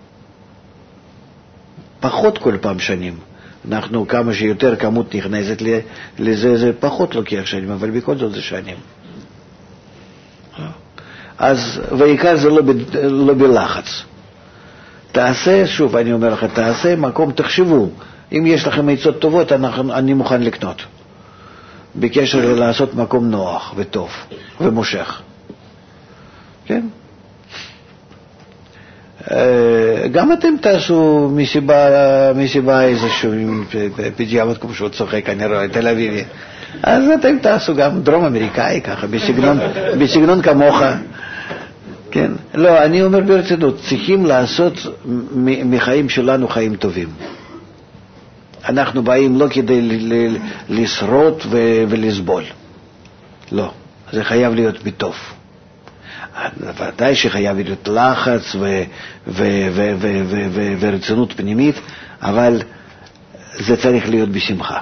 פחות כל פעם שנים. אנחנו כמה שיותר כמות נכנסת לזה, זה פחות לוקח שנים, אבל בכל זאת זה שנים. אז, ועיקר זה לא, ב, לא בלחץ. תעשה, שוב אני אומר לך, תעשה מקום, תחשבו, אם יש לכם עצות טובות, אני, אני מוכן לקנות. בקשר לעשות מקום נוח וטוב ומושך. כן? גם אתם תעשו מסיבה, מסיבה איזשהו פיג'מות כמו שהוא צוחק, אני רואה, תל אביבי. אז אתם תעשו גם דרום אמריקאי ככה, בסגנון, בסגנון כמוך. כן. לא, אני אומר ברצינות, צריכים לעשות מחיים שלנו חיים טובים. אנחנו באים לא כדי לשרוד ולסבול. לא, זה חייב להיות בטוב. ודאי שחייב להיות לחץ ו- ו- ו- ו- ו- ו- ורצינות פנימית, אבל זה צריך להיות בשמחה.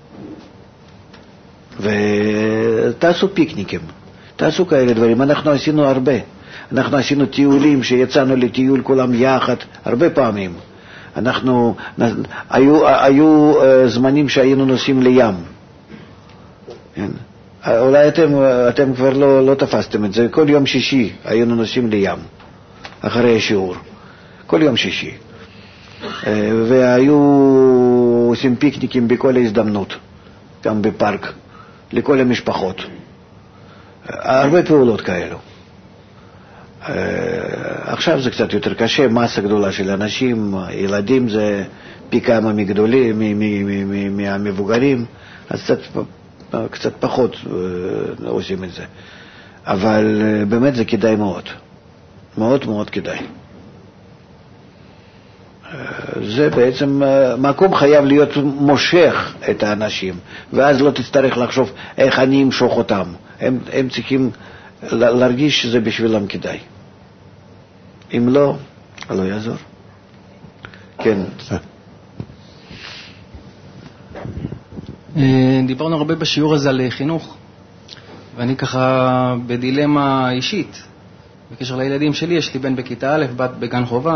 ותעשו פיקניקים, תעשו כאלה דברים. אנחנו עשינו הרבה. אנחנו עשינו טיולים שיצאנו לטיול כולם יחד הרבה פעמים. אנחנו, היו, היו זמנים שהיינו נוסעים לים. כן. אולי אתם, אתם כבר לא, לא תפסתם את זה. כל יום שישי היינו נוסעים לים, אחרי השיעור. כל יום שישי. והיו עושים פיקניקים בכל ההזדמנות, גם בפארק, לכל המשפחות. הרבה פעולות כאלו. עכשיו זה קצת יותר קשה, מסה גדולה של אנשים, ילדים זה פי כמה מגדולים, מהמבוגרים, אז קצת... קצת פחות עושים את זה. אבל באמת זה כדאי מאוד. מאוד מאוד כדאי. זה בעצם, מקום חייב להיות מושך את האנשים, ואז לא תצטרך לחשוב איך אני אמשוך אותם. הם, הם צריכים להרגיש שזה בשבילם כדאי. אם לא, לא יעזור. כן. דיברנו הרבה בשיעור הזה על חינוך, ואני ככה בדילמה אישית. בקשר לילדים שלי, יש לי בן בכיתה א', בת בגן חובה,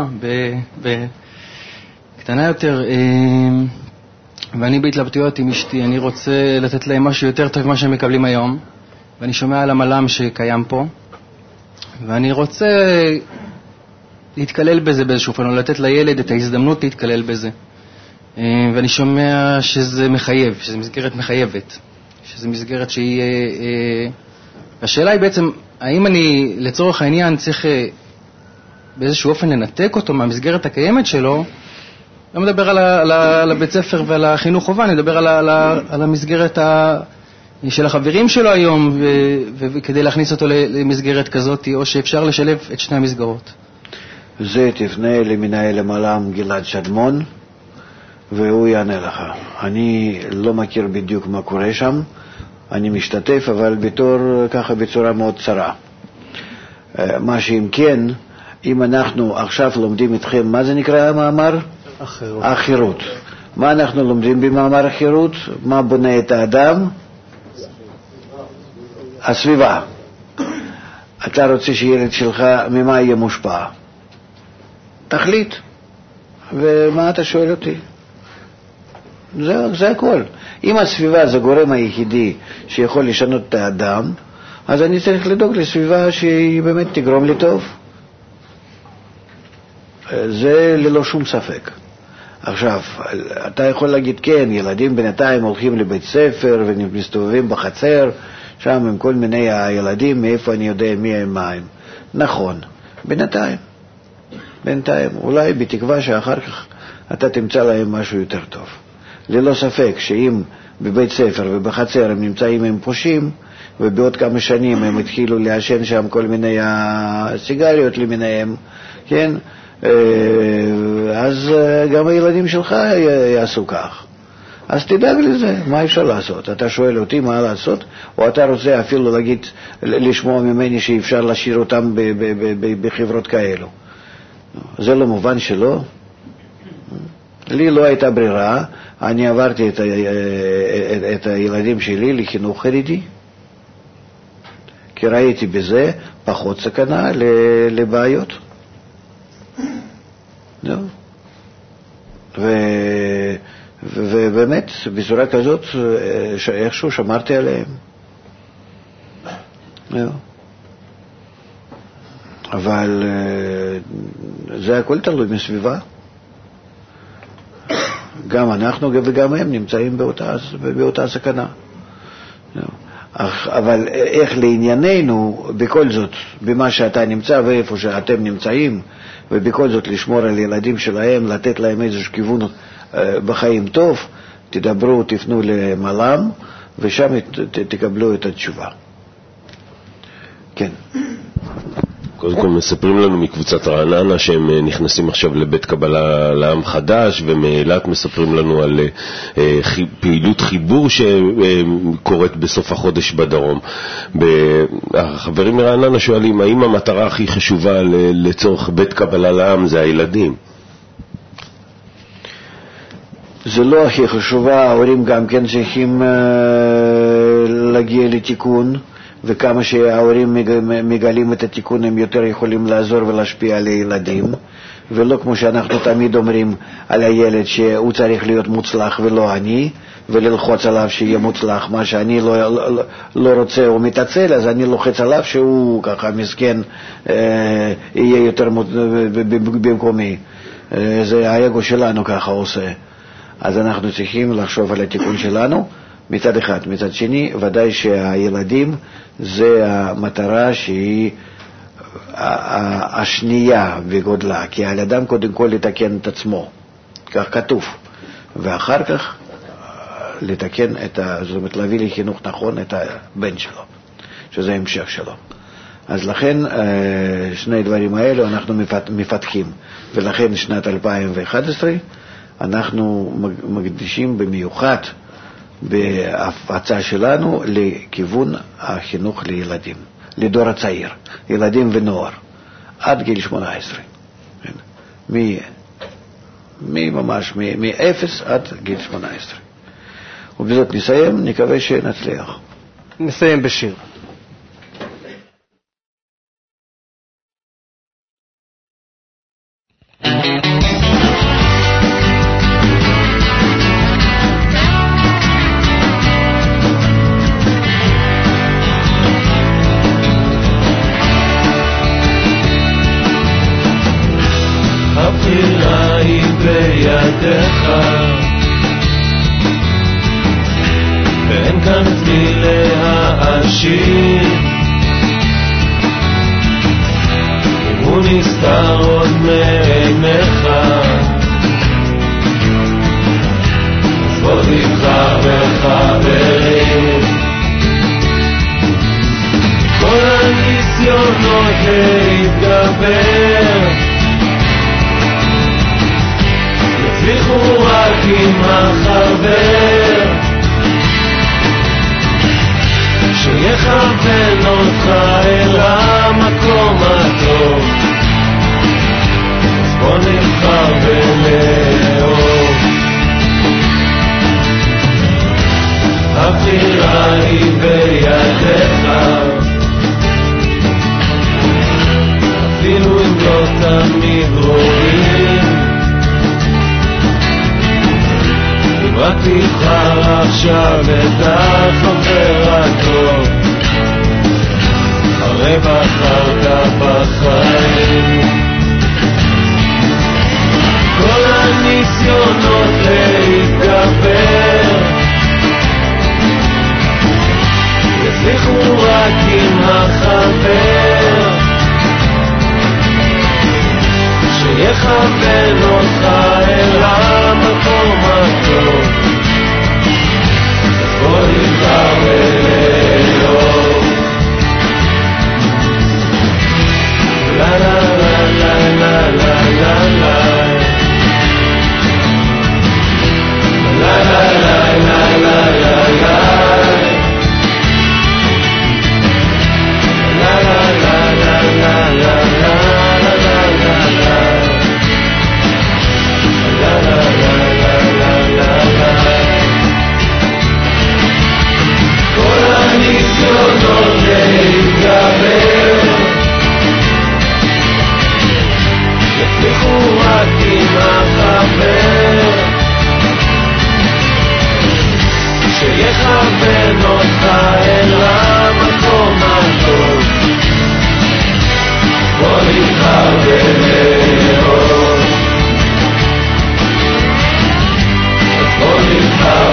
בקטנה יותר, ואני בהתלבטויות עם אשתי, אני רוצה לתת להם משהו יותר טוב ממה שהם מקבלים היום, ואני שומע על המלאם שקיים פה, ואני רוצה להתקלל בזה באיזשהו פן, או לתת לילד את ההזדמנות להתקלל בזה. ואני שומע שזה מחייב, שזה מסגרת מחייבת, שזה מסגרת שהיא... השאלה היא בעצם, האם אני לצורך העניין צריך באיזשהו אופן לנתק אותו מהמסגרת הקיימת שלו? לא מדבר על, ה, על, ה, על הבית ספר ועל החינוך חובה, אני מדבר על, ה, על, ה, על המסגרת ה, של החברים שלו היום, ו, ו, וכדי להכניס אותו למסגרת כזאת, או שאפשר לשלב את שני המסגרות. זה תפנה למנהל המל"ם גלעד שדמון, והוא יענה לך. אני לא מכיר בדיוק מה קורה שם, אני משתתף, אבל בתור, ככה בצורה מאוד צרה. מה שאם כן, אם אנחנו עכשיו לומדים איתכם, מה זה נקרא המאמר? החירות. החירות. מה אנחנו לומדים במאמר החירות? מה בונה את האדם? הסביבה. אתה רוצה שילד שלך ממה יהיה מושפע? תחליט. ומה אתה שואל אותי? זה, זה הכל. אם הסביבה זה גורם היחידי שיכול לשנות את האדם, אז אני צריך לדאוג לסביבה שהיא באמת תגרום לי טוב. זה ללא שום ספק. עכשיו, אתה יכול להגיד, כן, ילדים בינתיים הולכים לבית ספר ומסתובבים בחצר, שם עם כל מיני הילדים, מאיפה אני יודע מי הם מה הם. נכון, בינתיים. בינתיים. אולי בתקווה שאחר כך אתה תמצא להם משהו יותר טוב. ללא ספק שאם בבית ספר ובחצר הם נמצאים עם פושים, ובעוד כמה שנים הם התחילו לעשן שם כל מיני סיגריות למיניהם, כן? אז גם הילדים שלך יעשו כך. אז תדאג לזה, מה אפשר לעשות? אתה שואל אותי מה לעשות, או אתה רוצה אפילו להגיד, לשמוע ממני שאפשר להשאיר אותם בחברות כאלו. זה לא מובן שלא. לי לא הייתה ברירה, אני עברתי את, ה, את, את הילדים שלי לחינוך חרדי, כי ראיתי בזה פחות סכנה לבעיות. לא. ו, ובאמת, בצורה כזאת, איכשהו שמרתי עליהם. לא. אבל זה הכל תלוי מסביבה. גם אנחנו וגם הם נמצאים באותה, באותה סכנה. אבל איך לענייננו, בכל זאת, במה שאתה נמצא ואיפה שאתם נמצאים, ובכל זאת לשמור על ילדים שלהם, לתת להם איזשהו כיוון בחיים טוב, תדברו, תפנו למל"ם, ושם תקבלו את התשובה. כן. קודם כל מספרים לנו מקבוצת רעננה שהם נכנסים עכשיו לבית קבלה לעם חדש, ומאילת מספרים לנו על פעילות חיבור שקורית בסוף החודש בדרום. החברים מרעננה שואלים, האם המטרה הכי חשובה לצורך בית קבלה לעם זה הילדים? זה לא הכי חשובה, ההורים גם כן צריכים להגיע לתיקון, וכמה שההורים מגלים את התיקון הם יותר יכולים לעזור ולהשפיע על הילדים, ולא כמו שאנחנו תמיד אומרים על הילד שהוא צריך להיות מוצלח ולא אני, וללחוץ עליו שיהיה מוצלח, מה שאני לא, לא, לא רוצה או מתעצל, אז אני לוחץ עליו שהוא ככה מסכן אה, יהיה יותר מות... במקומי. אה, זה האגו שלנו ככה עושה. אז אנחנו צריכים לחשוב על התיקון שלנו מצד אחד. מצד שני, ודאי שהילדים זה המטרה שהיא השנייה בגודלה, כי על אדם קודם כל לתקן את עצמו, כך כתוב, ואחר כך לתקן את ה... זאת אומרת להביא לחינוך נכון את הבן שלו, שזה המשך שלו. אז לכן שני דברים האלו אנחנו מפתחים, ולכן שנת אלפיים ואחת עשרה אנחנו מקדישים במיוחד בהפצה שלנו לכיוון החינוך לילדים, לדור הצעיר, ילדים ונוער, עד גיל שמונה עשרה. ממש מאפס עד גיל שמונה עשרה. ובזאת נסיים, נקווה שנצליח. נסיים בשיר. הבחירה היא בידיך, ואין כאן כלי להאשים. אם הוא נסתר עוד מעיניך, אז בוא תבחר בחברים. כל הניסיונות להתגבר יצליחו רק עם החבר שיכוון אותך אל המקום הטוב. אז בוא נבחר ולאהוב. הבחירה היא בידיך, אפילו אם לא תמיד רואים. אם רק תבחר עכשיו את החבר הטוב, הרי בחרת בחיים. כל הניסיונות להתגבר יצליחו רק עם החבר שיכוון אותך אל המקום הטוב. אז בוא נבחר ולאהוב. לה לה לה לה לה לה לה לה לה לה לה לה לה שיכוון אותך אל המקום הטוב. בוא נבחר ולאהוב. בוא נבחר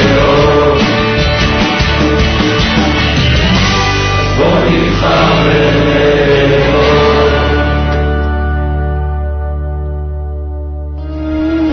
ולאהוב. בוא נבחר ולאהוב.